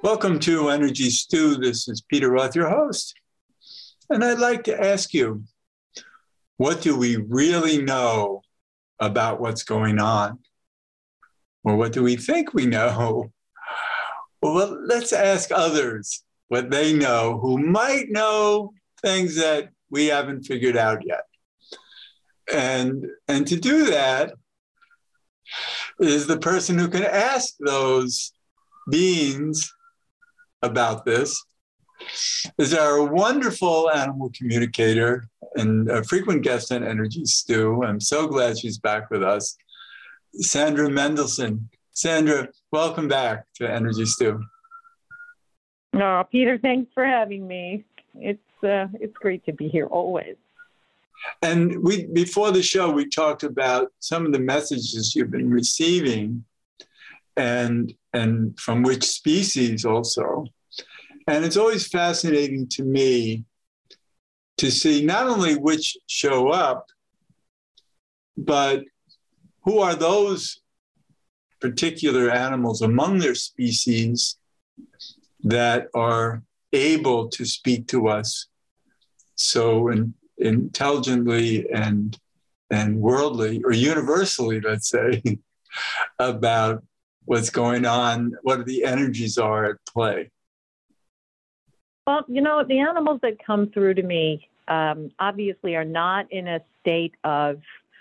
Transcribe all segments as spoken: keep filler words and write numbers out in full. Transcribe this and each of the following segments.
Welcome to Energy Stew. This is Peter Roth, your host. And I'd like to ask you, what do we really know about what's going on? Or what do we think we know? Well, let's ask others what they know who might know things that we haven't figured out yet. And, and to do that is the person who can ask those beings about this is our wonderful animal communicator and a frequent guest on Energy Stew. I'm so glad she's back with us, Sandra Mendelson. Sandra, welcome back to Energy Stew. Oh, Peter, thanks for having me. It's uh, it's great to be here always. And we before the show, we talked about some of the messages you've been receiving and and from which species also. And it's always fascinating to me to see not only which show up, but who are those particular animals among their species that are able to speak to us so in, intelligently and, and worldly, or universally, let's say, about what's going on, what the energies are at play. Well, you know, the animals that come through to me um, obviously are not in a state of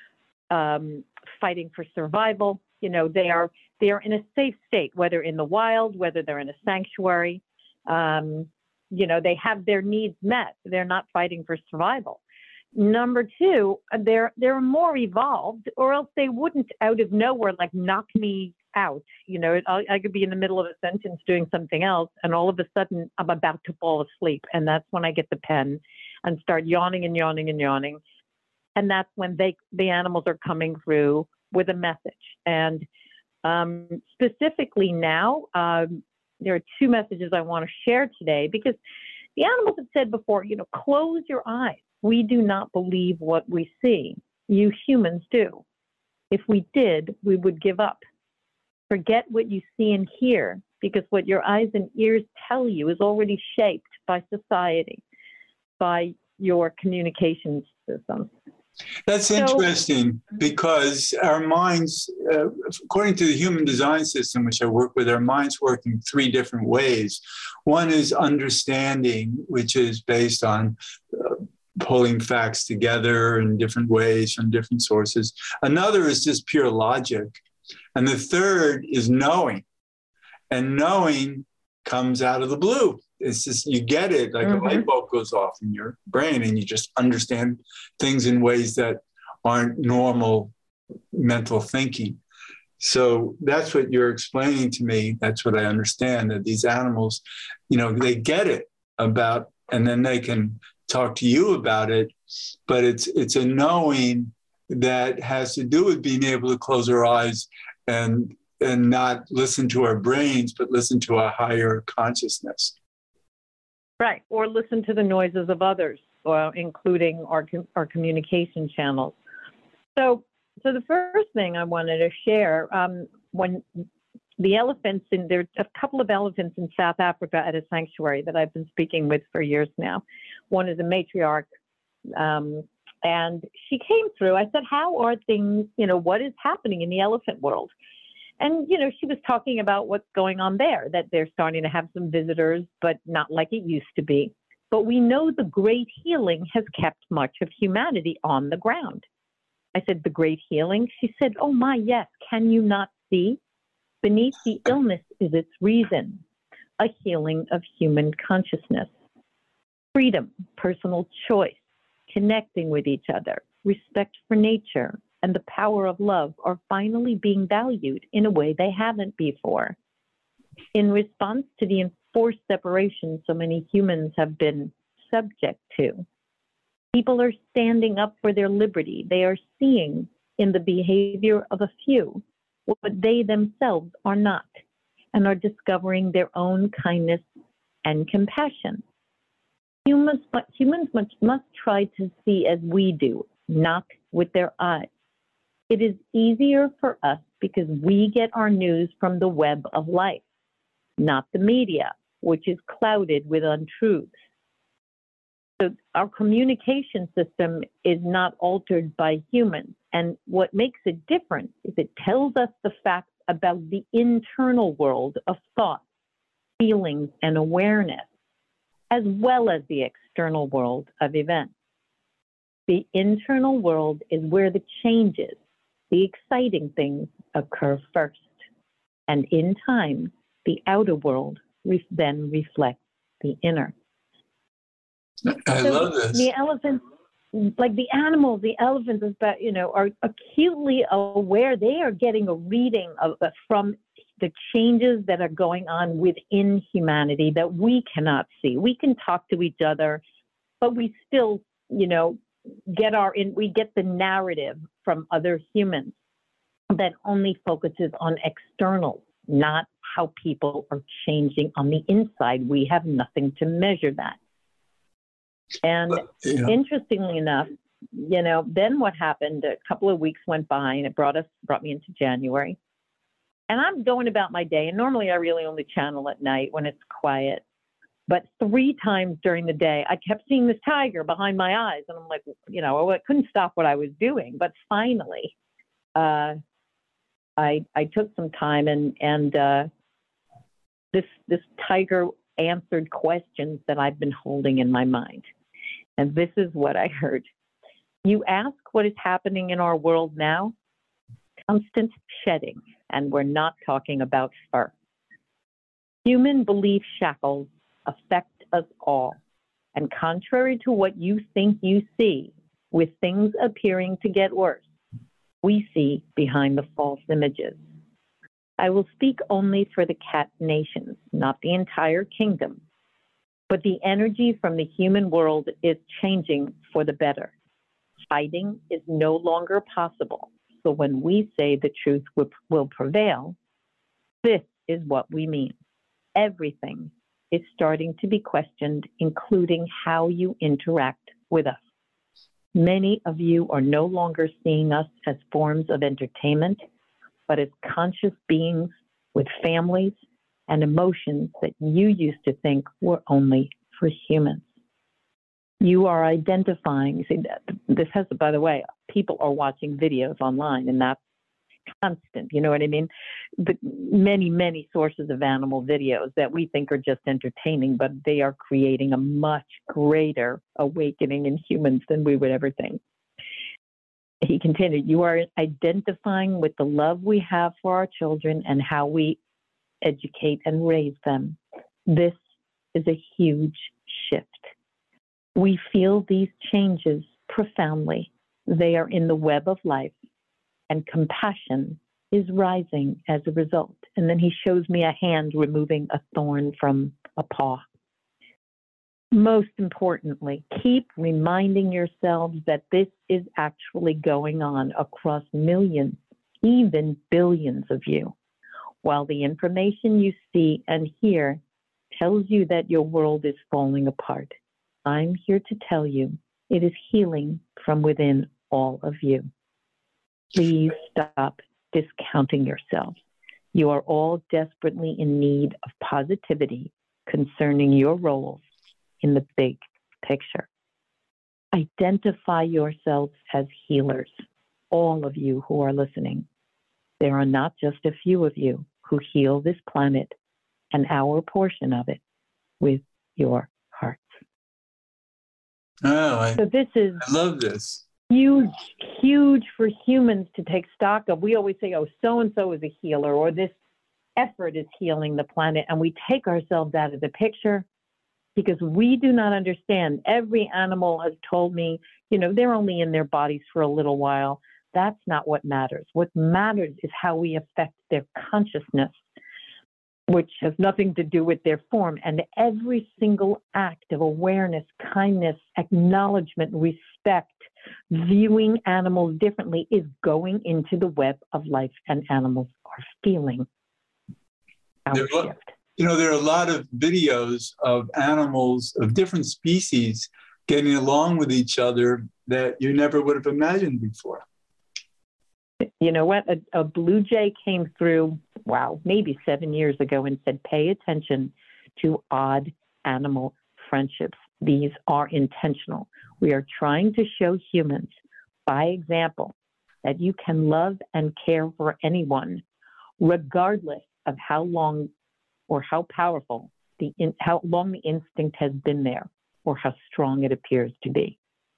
um, fighting for survival. You know, they are they are in a safe state, whether in the wild, whether they're in a sanctuary. Um, you know, they have their needs met. They're not fighting for survival. Number two, they're they're more evolved, or else they wouldn't out of nowhere like knock me out. You know, I, I could be in the middle of a sentence doing something else, and all of a sudden I'm about to fall asleep, and that's when I get the pen and start yawning and yawning and yawning, and that's when they the animals are coming through with a message. And um, specifically now, um, there are two messages I want to share today, because the animals have said before, you know, close your eyes. We do not believe what we see. You humans do. If we did, we would give up. Forget what you see and hear, because what your eyes and ears tell you is already shaped by society, by your communications system. That's so, interesting, because our minds, uh, according to the human design system, which I work with, our minds work in three different ways. One is understanding, which is based on uh, pulling facts together in different ways from different sources. Another is just pure logic. And the third is knowing. And knowing comes out of the blue. It's just, you get it, like mm-hmm. a light bulb goes off in your brain, and you just understand things in ways that aren't normal mental thinking. So that's what you're explaining to me. That's what I understand, that these animals, you know, they get it about, and then they can talk to you about it. But it's it's a knowing that has to do with being able to close our eyes and and not listen to our brains, but listen to a higher consciousness. Right, or listen to the noises of others, uh, including our our communication channels. So, so the first thing I wanted to share, um, when the elephants in there's a couple of elephants in South Africa at a sanctuary that I've been speaking with for years now. One is a matriarch, um, and she came through. I said, "How are things? You know, what is happening in the elephant world?" And, you know, she was talking about what's going on there, that they're starting to have some visitors, but not like it used to be. But we know the great healing has kept much of humanity on the ground. I said, the great healing? She said, oh, my, yes. Can you not see? Beneath the illness is its reason, a healing of human consciousness. Freedom, personal choice, connecting with each other, respect for nature, and the power of love are finally being valued in a way they haven't before. In response to the enforced separation so many humans have been subject to, people are standing up for their liberty. They are seeing in the behavior of a few what they themselves are not, and are discovering their own kindness and compassion. Humans, humans must, must try to see as we do, not with their eyes. It is easier for us because we get our news from the web of life. not the media, which is clouded with untruths. So our communication system is not altered by humans. And what makes it different is it tells us the facts about the internal world of thought, feelings, and awareness, as well as the external world of events. The internal world is where the changes, the exciting things occur first. And in time, the outer world re- then reflects the inner. I so love this. The elephants, like the animals, the elephants, about, you know, are acutely aware. They are getting a reading of uh, from the changes that are going on within humanity that we cannot see. We can talk to each other, but we still, you know, get our in. We get the narrative from other humans that only focuses on external, not how people are changing on the inside. We have nothing to measure that. And yeah. Interestingly enough, you know, then what happened, a couple of weeks went by and it brought us, brought me into January. And I'm going about my day. And normally I really only channel at night when it's quiet. But three times during the day, I kept seeing this tiger behind my eyes. And I'm like, you know, I couldn't stop what I was doing. But finally, uh, I I took some time and, and uh, this this tiger answered questions that I've been holding in my mind. And this is what I heard. You ask what is happening in our world now? Constant shedding, and we're not talking about fur. Human belief shackles affect us all, and contrary to what you think you see, with things appearing to get worse, we see behind the false images. I will speak only for the cat nations, not the entire kingdom. But the energy from the human world is changing for the better. Hiding is no longer possible. So when we say the truth will, will prevail, this is what we mean. Everything is starting to be questioned, including how you interact with us. Many of you are no longer seeing us as forms of entertainment, but as conscious beings with families and emotions that you used to think were only for humans. You are identifying, see, this has, by the way, people are watching videos online, and that's constant, you know what I mean? The many, many sources of animal videos that we think are just entertaining, but they are creating a much greater awakening in humans than we would ever think. He continued, you are identifying with the love we have for our children and how we educate and raise them. This is a huge shift. We feel these changes profoundly. They are in the web of life, and compassion is rising as a result. And then he shows me a hand removing a thorn from a paw. Most importantly, keep reminding yourselves that this is actually going on across millions, even billions of you. While the information you see and hear tells you that your world is falling apart, I'm here to tell you it is healing from within all of you. Please stop discounting yourselves. You are all desperately in need of positivity concerning your roles in the big picture. Identify yourselves as healers, all of you who are listening. There are not just a few of you who heal this planet and our portion of it with your hearts. Oh, I, so this is I love this. Huge, huge for humans to take stock of. We always say, oh, so-and-so is a healer, or this effort is healing the planet, and we take ourselves out of the picture because we do not understand. Every animal has told me, you know, they're only in their bodies for a little while. That's not what matters. What matters is how we affect their consciousness, which has nothing to do with their form. And every single act of awareness, kindness, acknowledgement, respect, viewing animals differently is going into the web of life, and animals are feeling our there, shift. You know, there are a lot of videos of animals of different species getting along with each other that you never would have imagined before. You know what? A, a blue jay came through, wow, maybe seven years ago and said, pay attention to odd animal friendships. These are intentional. We are trying to show humans, by example, that you can love and care for anyone, regardless of how long or how powerful, the in, how long the instinct has been there, or how strong it appears to be.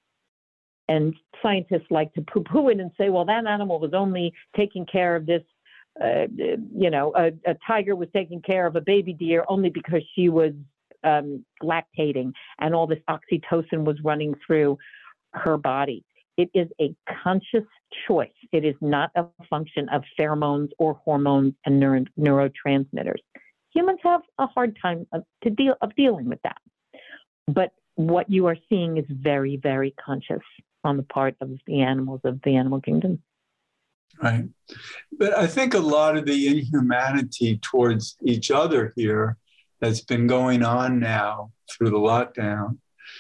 And scientists like to poo-poo it and say, well, that animal was only taking care of this, uh, you know, a, a tiger was taking care of a baby deer only because she was um, lactating and all this oxytocin was running through her body. It is a conscious choice. It is not a function of pheromones or hormones and neuro- neurotransmitters. Humans have a hard time of, to deal, of dealing with that. But what you are seeing is very, very conscious on the part of the animals of the animal kingdom. Right. But I think a lot of the inhumanity towards each other here that's been going on now through the lockdown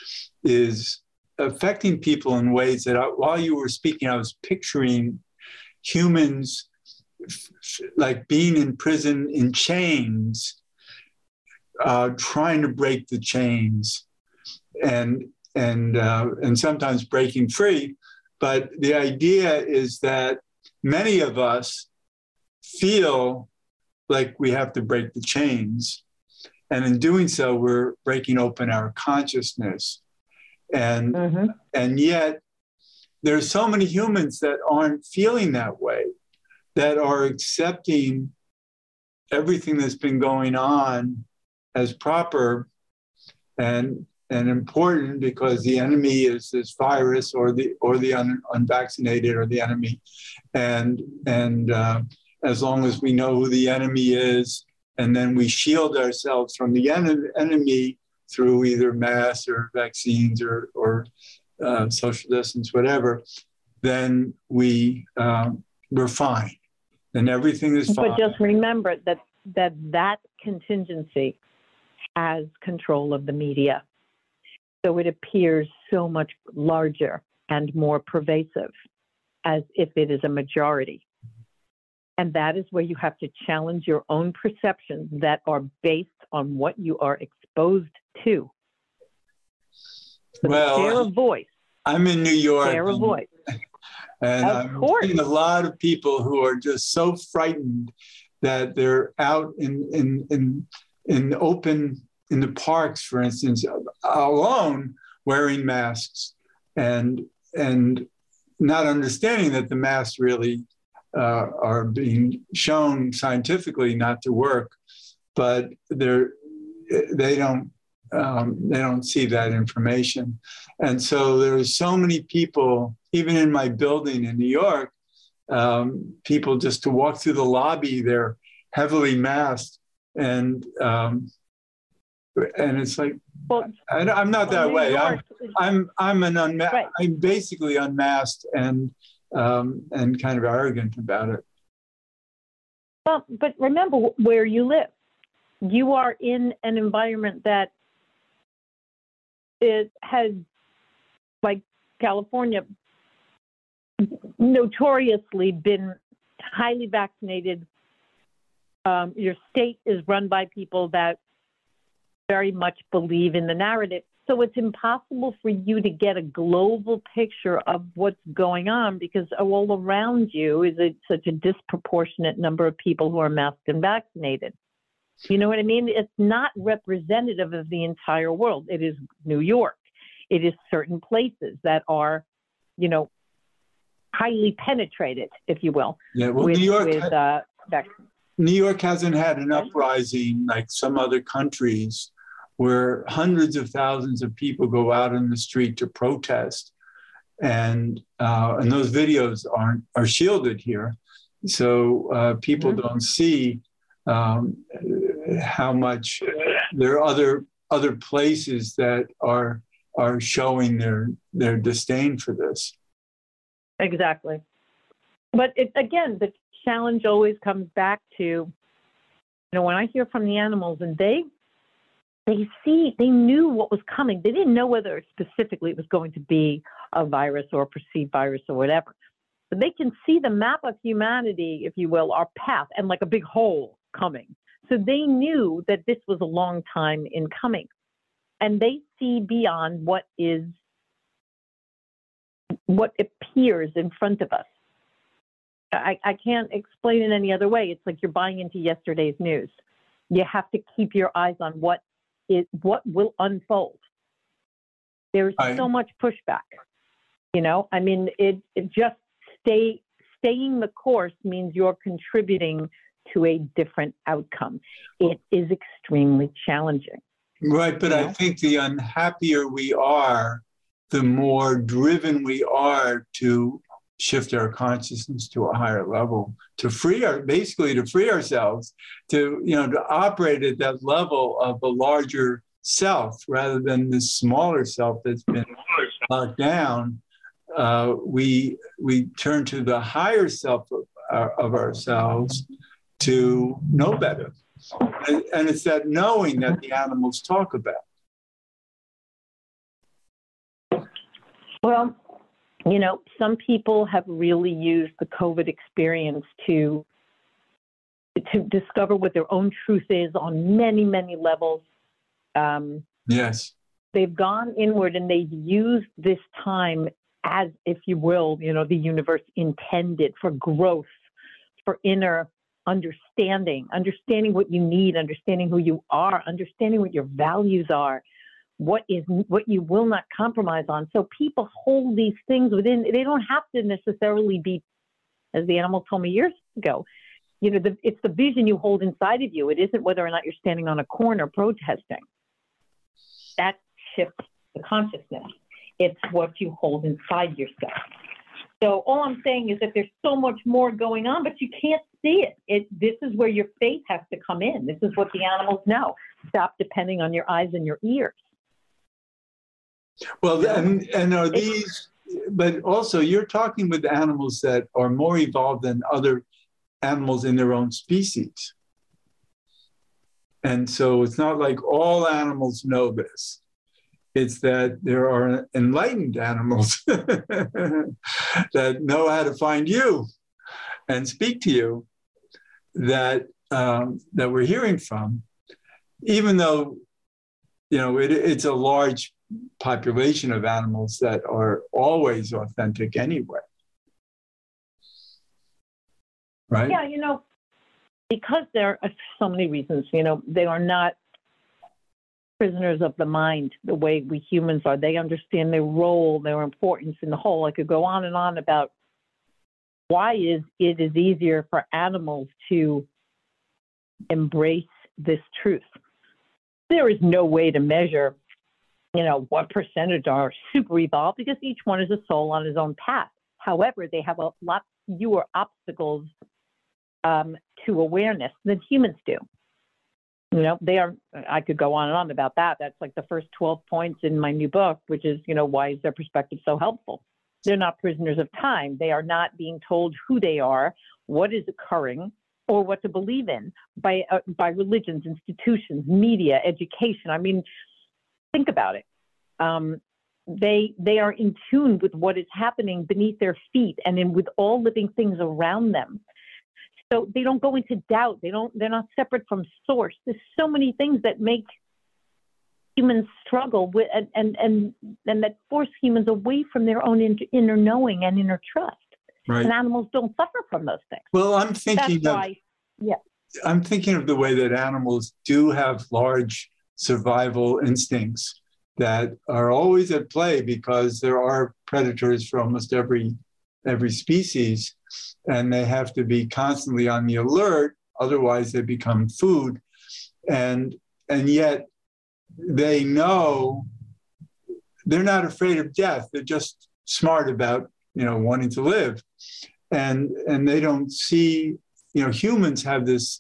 is affecting people in ways that I, while you were speaking, I was picturing humans like being in prison in chains, uh, trying to break the chains. And and uh, and sometimes breaking free. But the idea is that many of us feel like we have to break the chains. And in doing so, we're breaking open our consciousness. And, mm-hmm. and yet, there's so many humans that aren't feeling that way, that are accepting everything that's been going on as proper and and important, because the enemy is this virus, or the or the un, unvaccinated, or the enemy, and and uh, as long as we know who the enemy is, and then we shield ourselves from the en- enemy through either masks or vaccines or or uh, social distance, whatever, then we um, we're fine, and everything is fine. But just remember that that that contingency has control of the media. So it appears so much larger and more pervasive, as if it is a majority. And that is where you have to challenge your own perceptions that are based on what you are exposed to. So well, share a voice. I'm in New York. Share a voice. And of I'm course. seeing a lot of people who are just so frightened that they're out in in in, in open, in the parks, for instance, alone, wearing masks, and and not understanding that the masks really uh, are being shown scientifically not to work, but they're they don't um, they don't see that information, and so there's so many people, even in my building in New York, um, people just to walk through the lobby, they're heavily masked, and um, and it's like, well, I, I'm not that well, way. I'm I'm I'm an unma- right. I'm basically unmasked and um, and kind of arrogant about it. Well, but remember where you live. You are in an environment that it has, like California, notoriously been highly vaccinated. Um, your state is run by people that very much believe in the narrative. So it's impossible for you to get a global picture of what's going on, because all around you is a, such a disproportionate number of people who are masked and vaccinated. You know what I mean? It's not representative of the entire world. It is New York. It is certain places that are, you know, highly penetrated, if you will. Yeah, well, with, New York, with, uh, vaccines. New York hasn't had an uprising like some other countries, where hundreds of thousands of people go out in the street to protest, and uh, and those videos aren't are shielded here, so uh, people mm-hmm. don't see um, how much there are other other places that are are showing their their disdain for this. Exactly, but it, again, the challenge always comes back to, you know, when I hear from the animals and they. They see, they knew what was coming. They didn't know whether specifically it was going to be a virus or a perceived virus or whatever. but they can see the map of humanity, if you will, our path, and like a big hole coming. So they knew that this was a long time in coming. And they see beyond what is, what appears in front of us. I, I can't explain it any other way. It's like you're buying into yesterday's news. You have to keep your eyes on what is, what will unfold. There's I, so much pushback. You know, I mean, it, it just stay staying the course means you're contributing to a different outcome. It is extremely challenging. Right, but you I know? think the unhappier we are, the more driven we are to shift our consciousness to a higher level, to free our, basically to free ourselves, to, you know, to operate at that level of a larger self rather than this smaller self that's been locked down. Uh, we we turn to the higher self of, uh, of ourselves to know better. And, and it's that knowing that the animals talk about. Well, you know, some people have really used the COVID experience to to discover what their own truth is on many, many levels. Um, yes. They've gone inward and they've used this time as, if you will, you know, the universe intended for growth, for inner understanding, understanding what you need, understanding who you are, understanding what your values are, what is what you will not compromise on. So people hold these things within. They don't have to necessarily be, as the animal told me years ago, you know, the, it's the vision you hold inside of you. It isn't whether or not you're standing on a corner protesting. That shifts the consciousness. It's what you hold inside yourself. So all I'm saying is that there's so much more going on, but you can't see it. It this is where your faith has to come in. This is what the animals know. Stop depending on your eyes and your ears. Well, and, and are these, but also you're talking with animals that are more evolved than other animals in their own species. And so it's not like all animals know this. It's that there are enlightened animals that know how to find you and speak to you that um, that we're hearing from, even though, you know, it, it's a large population of animals that are always authentic anyway. Right? Yeah, you know, because there are so many reasons, you know, they are not prisoners of the mind the way we humans are. They understand their role, their importance in the whole. I could go on and on about why is it is easier for animals to embrace this truth. There is no way to measure, you know, what percentage are super evolved because each one is a soul on his own path. However, they have a lot fewer obstacles um, to awareness than humans do. You know, they are, I could go on and on about that. That's like the first twelve points in my new book, which is, you know, why is their perspective so helpful? They're not prisoners of time. They are not being told who they are, what is occurring, or what to believe in by uh, by religions, institutions, media, education. I mean, think about it. Um, they they are in tune with what is happening beneath their feet and in with all living things around them. So they don't go into doubt. They don't. They're not separate from source. There's so many things that make humans struggle with, and and and, and that force humans away from their own in, inner knowing and inner trust. Right. And animals don't suffer from those things. Well, I'm thinking That's of. why, yeah. I'm thinking of the way that animals do have large survival instincts that are always at play because there are predators for almost every every species. And they have to be constantly on the alert, otherwise they become food. And, and yet they know they're not afraid of death. They're just smart about, you know, wanting to live. And, and they don't see, you know, humans have this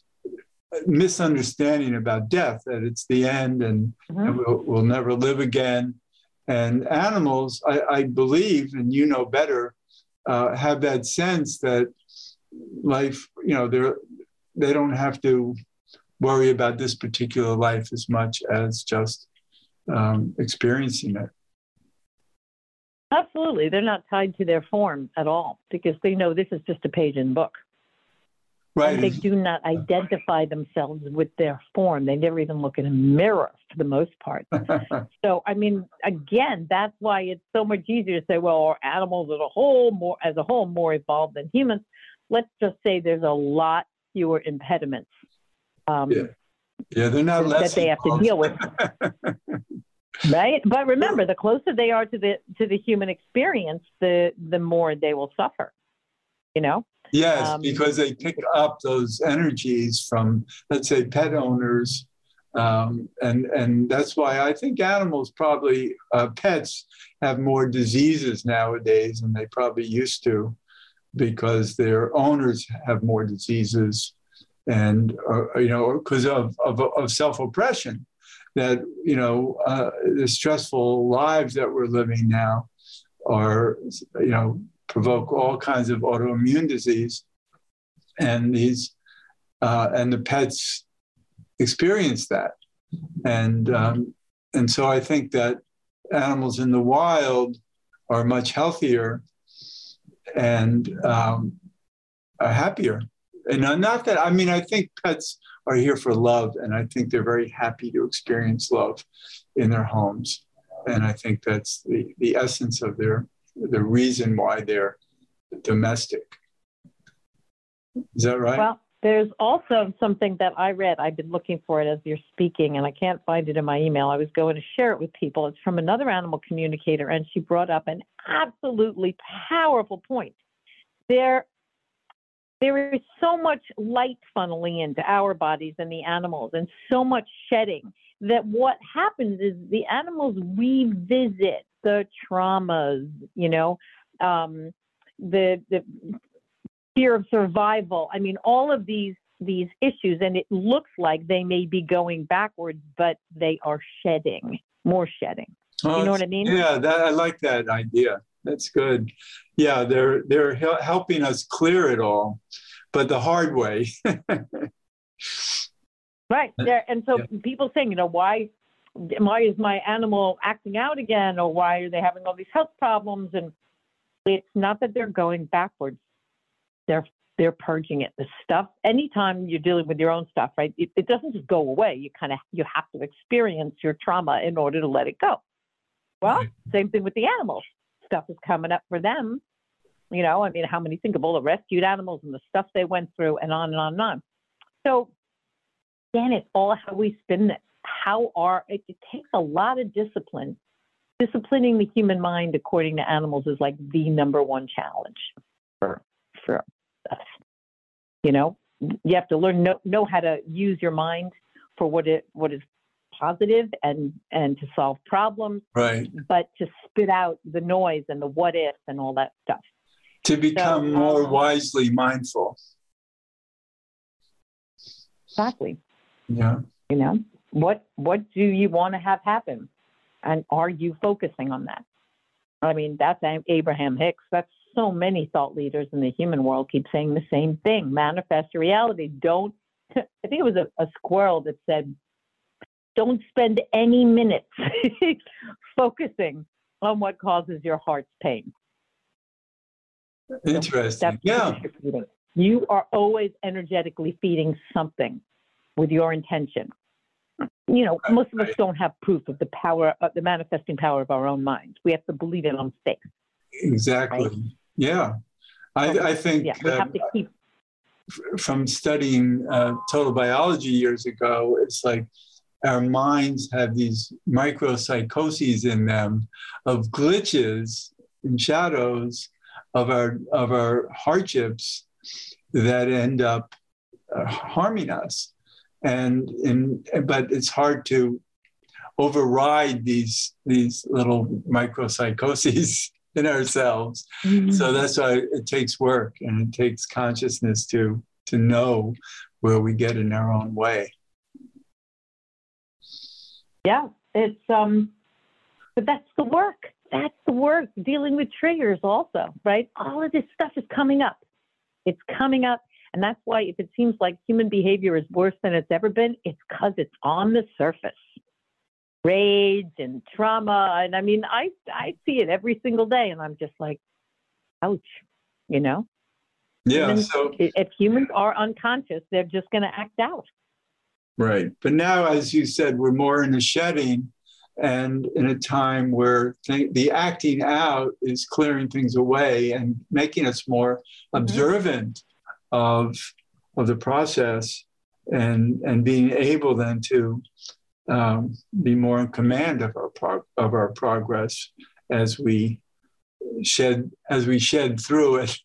misunderstanding about death, that it's the end and, mm-hmm. and we'll, we'll never live again. And animals, I, I believe, and you know better, Uh, have that sense that life, you know, they're, they don't have to worry about this particular life as much as just um, experiencing it. Absolutely. They're not tied to their form at all because they know this is just a page in the book. Right. And they do not identify themselves with their form. They never even look in a mirror for the most part. So, I mean, again, that's why it's so much easier to say, well, are animals as a whole more as a whole more evolved than humans? Let's just say there's a lot fewer impediments. Um, yeah. yeah, they're not less that they have to deal with. Right? But remember, the closer they are to the to the human experience, the the more they will suffer. You know? Yes, um, because they pick up those energies from, let's say, pet owners. Um, and, and that's why I think animals probably, uh, pets have more diseases nowadays than they probably used to because their owners have more diseases and, uh, you know, because of, of, of self-oppression that, you know, uh, the stressful lives that we're living now are, you know, provoke all kinds of autoimmune disease, and these uh, and the pets experience that, and um, and so I think that animals in the wild are much healthier and um, are happier. And not that I mean I think pets are here for love, and I think they're very happy to experience love in their homes, and I think that's the the essence of their the reason why they're domestic. Is that right? Well, there's also something that I read. I've been looking for it as you're speaking, and I can't find it in my email. I was going to share it with people. It's from another animal communicator, and she brought up an absolutely powerful point. There, there is so much light funneling into our bodies and the animals, and so much shedding, that what happens is the animals revisit the traumas, you know, um, the the fear of survival. I mean, all of these these issues, and it looks like they may be going backwards, but they are shedding, more shedding. Oh, you know what I mean? Yeah, that, I like that idea. That's good. Yeah, they're they're hel- helping us clear it all, but the hard way. Right. There, and so Yeah. people saying, you know, why why is my animal acting out again, or why are they having all these health problems? And it's not that they're going backwards. They're they're purging it. The stuff, anytime you're dealing with your own stuff, right? It, it doesn't just go away. You kind of you have to experience your trauma in order to let it go. Well, Right. same thing with the animals. Stuff is coming up for them. You know, I mean, how many think of all the rescued animals and the stuff they went through, and on and on and on. So again, it's all how we spin this. How are it, it takes a lot of discipline. Disciplining the human mind, according to animals, is like the number one challenge for for us. You know, you have to learn know, know how to use your mind for what it what is positive and and to solve problems, Right. but to spit out the noise and the what if and all that stuff. To become So, more um, wisely mindful. Exactly. Yeah. You know, what what do you want to have happen, and are you focusing on that? I mean, that's Abraham Hicks. That's so many thought leaders in the human world keep saying the same thing. Manifest your reality. Don't, I think it was a, a squirrel that said, don't spend any minutes focusing on what causes your heart's pain. Interesting. That's Yeah. what you're feeding. You are always energetically feeding something with your intention. You know, Right, most of us right. don't have proof of the power, of the manifesting power of our own minds. We have to believe it on faith. Exactly. Right? Yeah. I, So, I think yeah, we uh, have to keep. from studying uh, total biology years ago, it's like our minds have these micropsychoses in them of glitches and shadows of our of our hardships that end up uh, harming us. And in but it's hard to override these these little micropsychoses in ourselves. Mm-hmm. So that's why it takes work and it takes consciousness to to know where we get in our own way. Yeah, it's um, but that's the work. That's the work. Dealing with triggers, also, right? All of this stuff is coming up. It's coming up, and that's why if it seems like human behavior is worse than it's ever been, it's because it's on the surface. rage and trauma. And I mean, I, I see it every single day, and I'm just like, ouch, you know? Yeah. Humans, So if humans are unconscious, they're just going to act out. right. But now, as you said, we're more in a shedding and in a time where th- the acting out is clearing things away and making us more mm-hmm. observant of, of the process and, and being able then to um, be more in command of our prog- of our progress as we shed as we shed through it.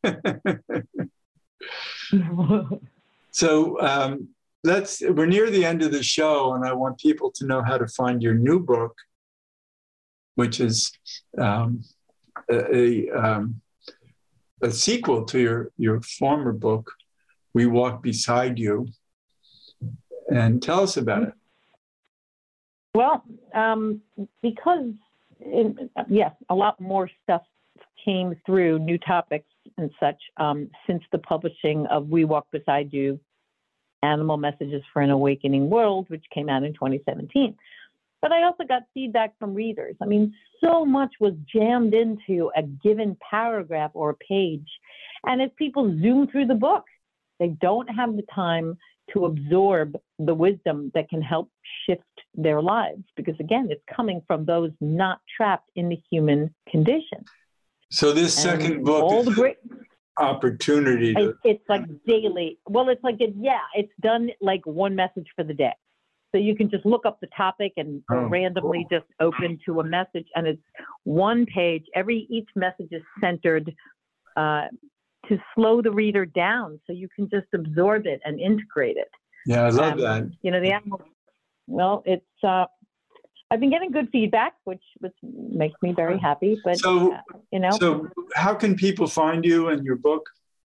So um, let's we're near the end of the show, and I want people to know how to find your new book, which is um, a a, um, a sequel to your your former book, We Walk Beside You. And tell us about it. Well, um, because in, yes, a lot more stuff came through, new topics and such, um, since the publishing of We Walk Beside You, Animal Messages for an Awakening World, which came out in twenty seventeen. But I also got feedback from readers. I mean, so much was jammed into a given paragraph or a page. And as people zoom through the book, they don't have the time to absorb the wisdom that can help shift their lives. Because again, it's coming from those not trapped in the human condition. So this And second book all is the great opportunity to... It's, it's like daily. Well, it's like, it, yeah, it's done like one message for the day. So you can just look up the topic and Oh, randomly cool. just open to a message, and it's one page. Every each message is centered uh, to slow the reader down, so you can just absorb it and integrate it. Yeah, I love Um, that. You know, the animal. Well, it's. Uh, I've been getting good feedback, which which makes me very happy. But So, uh, you know, so how can people find you and your book?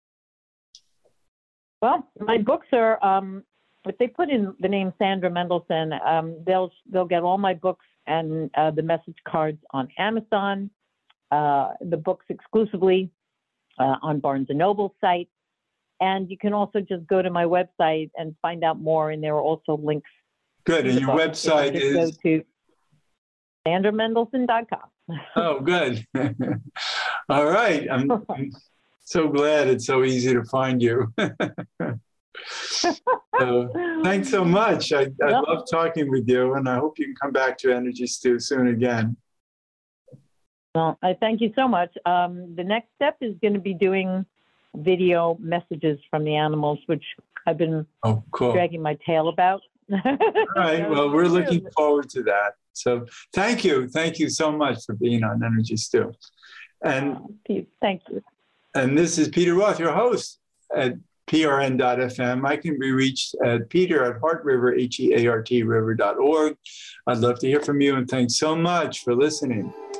well, my books are. Um, if they put in the name Sandra Mendelson, um, they'll they'll get all my books and uh, the message cards on Amazon. Uh, the books exclusively uh, on Barnes and Noble site, and you can also just go to my website and find out more. And there are also links. Good. to And the your book. website You just is... go to Sandra Mendelson dot com. Oh, good. All right. I'm, I'm so glad it's so easy to find you. So, thanks so much. I, I Yep. love talking with you, and I hope you can come back to Energy Stew soon again. Well, I thank you so much. Um, the next step is going to be doing video messages from the animals, which I've been Oh, cool. dragging my tail about. All right. Well, we're looking forward to that. So thank you. Thank you so much for being on Energy Stew. And, Thank you. and this is Peter Roth, your host at P R N dot F M. I can be reached at Peter at Heart River, H E A R T river dot org. I'd love to hear from you, and thanks so much for listening.